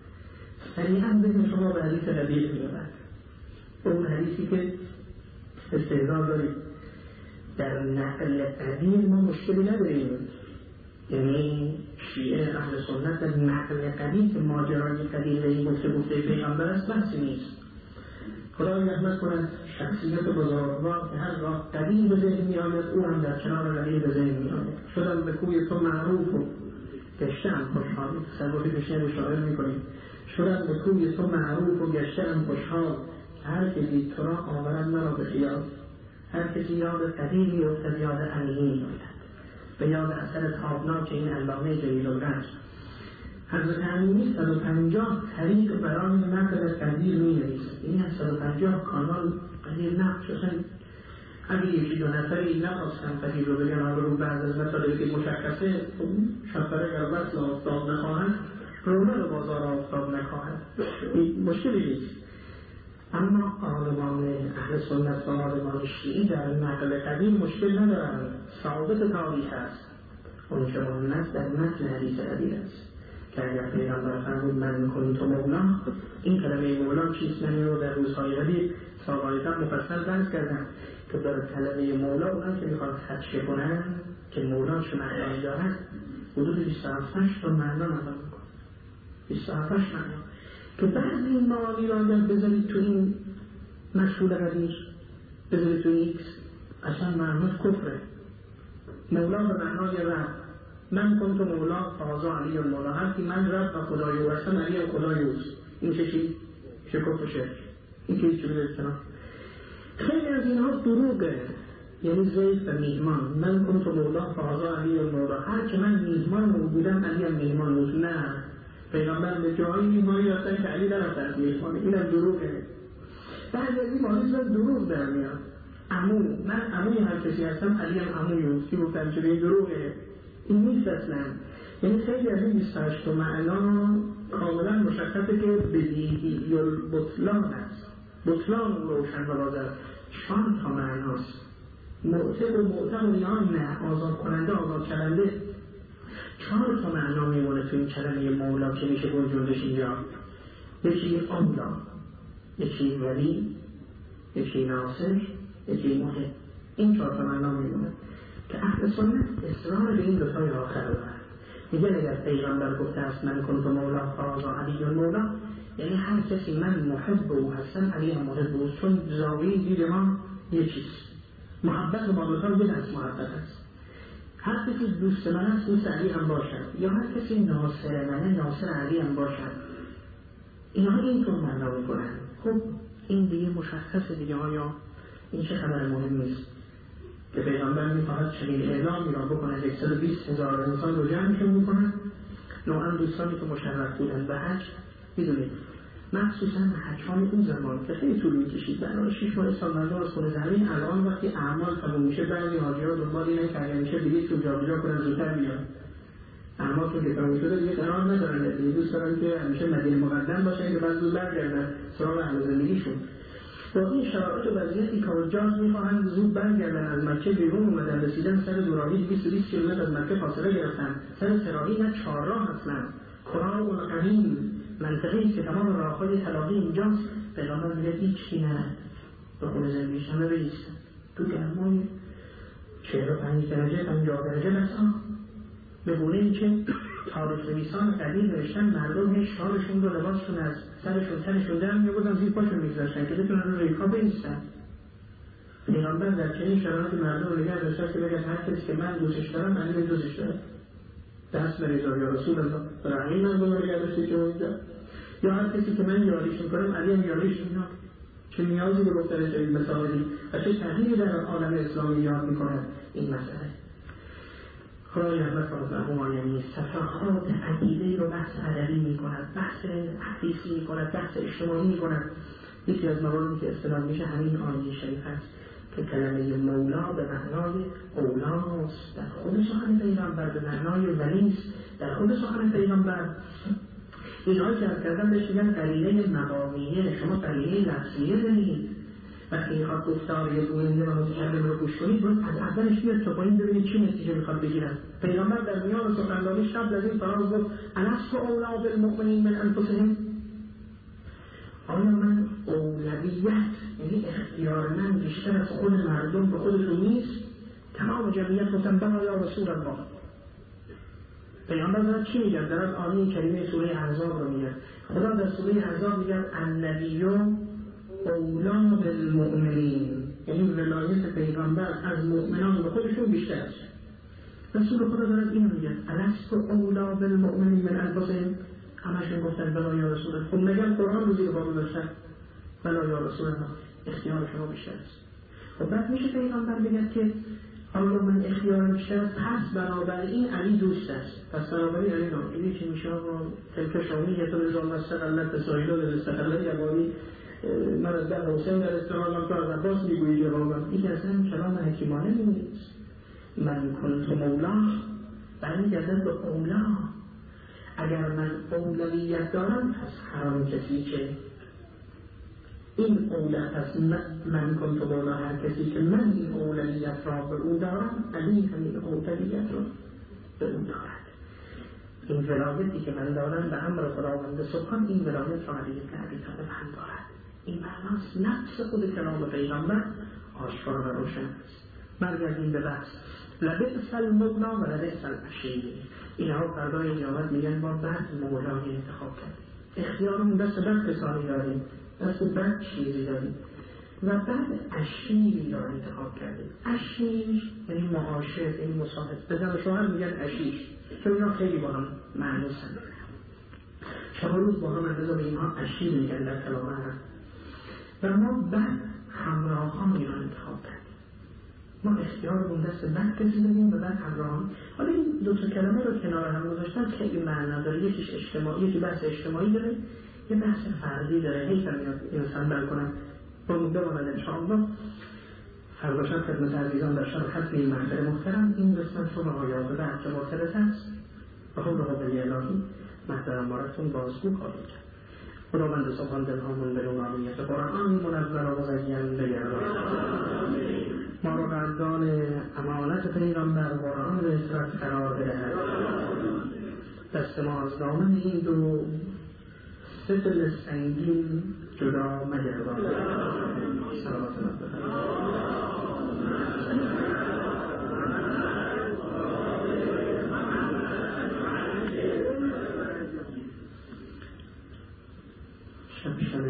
سریعا ذهن شما به حدیث قبیل میاد، اون حدیثی که استعداد دارید در نقل قدیم ما مشکلی نداریم، یعنی شیعه اهل سنت در نقل قدیم که ماجرای قدیم این گفته گفته پیغمبر است بحثی نیست. خدای رحمت کند شخصیت بزرگوار که هر راه قدیم به ذهن می آمد او هم در کنار قدیم به ذهن می آمد. شدم به کوی تو معروف و گشتم خوشحال، تصوری بشنه شاعر می کنیم. شدم به کوی تو معروف و گشتم خوشحال، هر کسی تو را آورد مرا به خیال. هر کسی یاد قدیمی افتد یاد انیمی افتد، به یاد اثر تابناک این علامه جلیل القدر. حضرت امینی صد و پنجاه طریق برای نقل قدیر می نویسد. این از صد و پنجاه کانال قدیر نقل شدن. اگه یکی دو نفری نخواستن قدیر رو بگن حالا رو بعد از مسائلی که مشخصه شفره قربت آفتاب نخواهند، رونق بازار آفتاب نخواهند، این مشکلی نیست. اما عالمان اهل سنت و عالمان شیعی در نقل قدیم مشکل ندارند، ثابت تاریخ است. اون که مهم است در متن حدیث قدیر است که اگر پیغمبر فرمود من کنی تو مولا، این کلمه مولا چیست؟ من رو در روزهای قدیم سابقا مفصل بحث کردم که در کلمه مولا اونم که میخواد خدشه کنن که مولا چه معنی دارد حدود بیست و هفت تا معنا نظر میکنه، بیست و هفت معنا که بعضی این معانی را اگر بذارید تو این مشهول قدیر، بذارید تو ایکس، اصلا معناش کفره. مولا به معنای رب، من کنت مولا فازا علی مولا، هر کی من رب و خدای او هستم علی و خدای اوست. این چه چی؟ شکف و شرک. این که هیچ بذارید کنم. خیلی از اینها دروغه، یعنی زید و میهمان. من کنت مولا فازا علی مولا، هر که من میهمان بودم علی هم میهمان بود. نه، پیغمبر به جایی میمانی رفتن که علی نرفته از میهمانه. این هم دروغه. بعد از این مالیز باید دروغ در میاد. عمو، من عموی هر کسی هستم علی هم عموی اوست که گفتم چه به دروغه. این نیست اصلا. یعنی خیلی از این بیست و هشت معنا کاملا مشخصه که بدیهی یا بطلان است. بطلان روشن و واضح. چهار تا معناست. معتق و معتق و یا نه، آزاد کننده آزاد کننده. چهار تا معنا میمونه تو این کلمه مولا که میشه گنجوندش اینجا. یکی اولا، یکی ولی، یکی ناصر، یکی محب. این چهار تا معنا میمونه که اهل سنت اصرار به این دو تای آخر دارن. میگه اگر پیغمبر گفته است من کنت مولا فازا علی مولا، یعنی هر کسی من محب او هستم علی هم محب او، چون زاویه دید ما یکیست. محبت با دو تا یه دست محبت است. هر کسی دوست من است دوست علی هم باشد، یا هر کسی ناصر منه ناصر علی هم باشد. اینها اینطور معنا میکنن. خب این دیگه مشخصه دیگه. آیا این چه خبر مهم نیست که پیغمبر میخواهد چنین اعلامی را بکنه؟ صد و بیست هزار انسان رو جمعشون میکنن. نوعا دوستانی که مشرف بودن به حج، میدونید مخصوصا حج‌های اون زمان که خیلی طول میکشید، برای شیش ماه سال مردم از خونه زمین. الان وقتی اعمال تموم میشه بعضی حاجی‌ها دنبال اینه که اگر میشه دیگه تو جابجا کنن زودتر بیان. اعمالشون که تموم شده دیگه قرار ندارن، دیگه دوست دارن که همیشه مدینه مقدم باشن که بعد زود برگردن سراغ اهل زندگیشون. با این شرایط و وضعیتی که جاز میخواهند زود برگردن از مکه بیرون اومدن، رسیدن سر دوراهی دویست و بیست کیلومتر از مکه فاصله گرفتن. سر سراحی نه چهار راه اصلا، قرآن و قدیم منطقه‌ای که تمام راه‌های تلاقی اینجاست. پیغمبر میگه هیچی نه به خونه زندگیش همه بریستن تو گرمای چهل و پنج درجه پنجاه درجه مثلا، به گونه این که تاریخ نویسان قدیم نوشتن مردم هیچ شالشون رو لباسشون از سرشون تنشون در می‌آوردن زیر پاشون می‌گذاشتن که بتونن رو ریکا بایستن. پیغمبر در چنین شرایطی مردم رو نگه داشت که بگن هر کسی که من دوستش دارم من هم دوستش دارم. دست بریزار یا رسول الله برای من رو نگه داشته که اونجا، یا هر کسی که من یاریش میکنم علی هم یاریش میکنم. چه نیازی به گفتن چنین مسائلی و چه تغییری در عالم اسلامی ایجاد میکند این مسئله. خدای رحمت کنه. یعنی صفحات عقیده‌ای رو بحث ادبی میکند، بحث حدیثی میکند، بحث اجتماعی میکند. یکی از مواردی که استفاده میشه همین آیه شریف است. که کلمه مولا به معنای اولاست، در خود سخن پیغمبر به معنای ولیست، در خود سخن پیغمبر. اینهایی که از کردن بهش میگن قرینه مقامیه، شما قرینه لفظیه دارید. وقتی میخواد گفتار یه گوینده و متکلم رو گوش کنید، باید از اولش بیاد تا پایین ببینید چی نتیجه میخواد بگیرن. پیغمبر در میان سخنرانیش قبل از این فراز گفت الست اولا بالمؤمنین من انفسهم، آیا من اولویت یعنی اختیار من بیشتر از خود مردم به خودتون نیست؟ تمام جمعیت گفتن بلا یا رسول الله. پیغمبر دارد چی میگن؟ دارد آیه کریمه سوره احزاب رو میگن. خدا در سوره احزاب میگن النبی اولا بالمؤمنین، یعنی ولایت پیغمبر از مؤمنان به خودشون بیشتر است. رسول خدا دارد اینو میگن الست اولا بالمؤمنین من انفسهم، همشون گفتن بلا یا رسول الله. خب میگن قرآن رو زیر باب داشتن بلا یا رسول الله، اختیار شما بیشتر است. خب بعد میشه پیغمبر بگه که آیا من اختیارم بیشتر است، پس بنابراین علی دوست است، پس بنابراین علی نامیدی که میشه آقا تلک شامی یه طور ازام مستقلت بسایده و مستقلت یوانی من از در حسین در استرالم تو از عباس میگویی جوابم. این اصلا کلام حکیمانه نیست. من کنت مولا برمیگردن به اولا. اگر من اولویت دارم پس حرام کسی که این اولویت پس من کنت مولا، هر کسی که من این اولویت را به او دارم علی همین اولویت را به او دارد. این ولایتی که من دارم به امر خداوند سبحان، این ولایت را علی بن ابی طالب هم دارد. این معناست نفس خود کلام پیغمبر آشکار و روشن است. برگردیم به بحث لبئس المولا و لبئس العشیر. اینها فردای قیامت میگن ما بعد مولای انتخاب کردیم، اختیارمون دست بد کسانی داریم، دست بد چیزی داریم و بعد عشیری را انتخاب کردیم. عشیر یعنی معاشر، یعنی مصاحب. به زن شوهر میگن عشیر چون اینا خیلی با هم معنوسن، شما روز با هم اندازه به اینها عشیر میگن در کلام عرب. و ما بعد همراهانی را انتخاب کردیم، ما اختیارمون دست بد کسی داریم و بعد همراهان. حالا این دو تا کلمه رو کنار هم گذاشتن خیلی معنا داره، یکیش اجتماعی، یکی بحث اجتماعی داره، یه بحث فردی داره. حیف میاد انسان بر کنم با بماند انشاءالله. فرداشم خدمت عزیزان در شب ختم این محضر محترم این قسمت رو آیات بعد که مطلت هست و حول قبلی الهی محضر مارتون بازگو کاری کرد. خداوند سبحان دلهامون به نورانیت قرآن منور و مزین بگردان، ما رو قدردان امانت پیغمبر قرآن به اصرت قرار بدهد، دست ما از دامن این دو ستل سنگین جدا مگردان. سلامت شب شب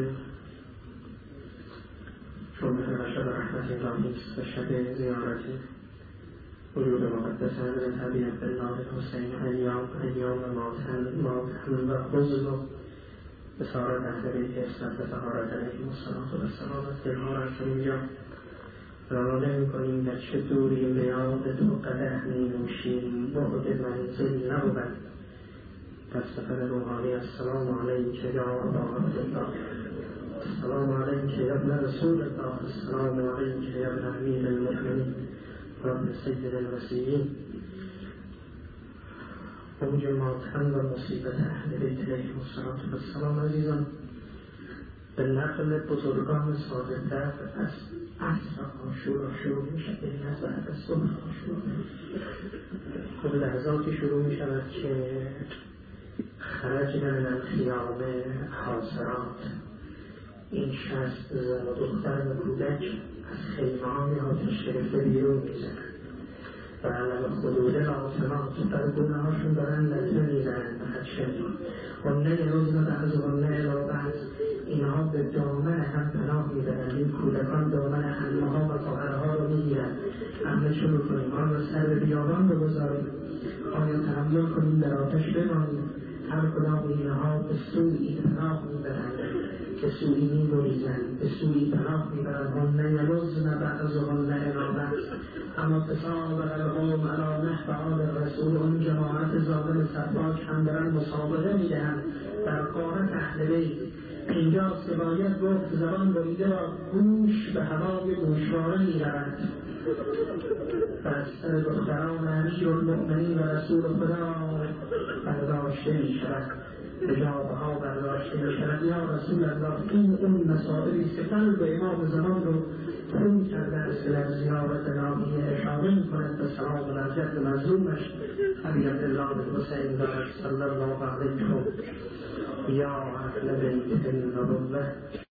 شبه و شب رحمت الهیست و شب زیارت وجود مقدس حضرت ابی عبدالله حسین ایام ایام ماتن ماتن و حزن و بسارت اهل بیت اسمت و طهارت علیهم الصلاة و السلام. دلها را از اینجا روانه میکنیم در چه دوری به یاد دو قدح می نوشیم، بعد منزل نبود. پس سفر روحانی السلام علیک یا ابا عبدالله، السلام علیک یا ابن رسول الله، السلام علیک یا ابن امیر المؤمنین و ابن سید الوصیین. اوج ماتن و مصیبت اهل بیت علیهم الصلاة و السلام. عزیزان به نقل بزرگان صادق‌تر از عصر عاشورا شروع میشه، این از بعد از صبح عاشورا خب لحظاتی شروع میشود که خرجنا من الخیام حاصرات، این شصت زن و دختر و کودک از خیمه‌های آتش گرفته بیرون میزنند و علم خدود آتمات در گونه هاشون دارن لطمه میزنند و خدشن و نه روزن بعض و نه را بعض. اینها به دامن هم پناه میبرند، این کودکان دامن همه ها و خواهره ها رو میگیرند. همه چه میکنیم؟ آیا سر به بیابان رو بذاریم؟ آیا تحمل کنیم در آتش بمانیم؟ هر کدام اینها به سوی پناه میبرند، به سوی میبریزند، به سوی پناه میبرند. هنه یلوزن بعض و هنه را اما تصابر القوم علی نحو آل رسول. اون جماعت ظالم سباک هم برن مسابقه میدهند در قارت اهل بیت. اینجاست که باید گفت زبان بریده را گوش به هوای گوشواره می رود و از سر دختران امیرالمؤمنین و رسول خدا برداشته می شود، حجابها برداشته می شود. یا رسول الله، این اون مسائلی است که قلب امام زمان رو خون کرده است که در زیارت نامیه اشاره می کند به سلام بر جد مظلومش ابی عبدالله الحسین دارد صلی الله علیه و یا اهل بیت النبوة.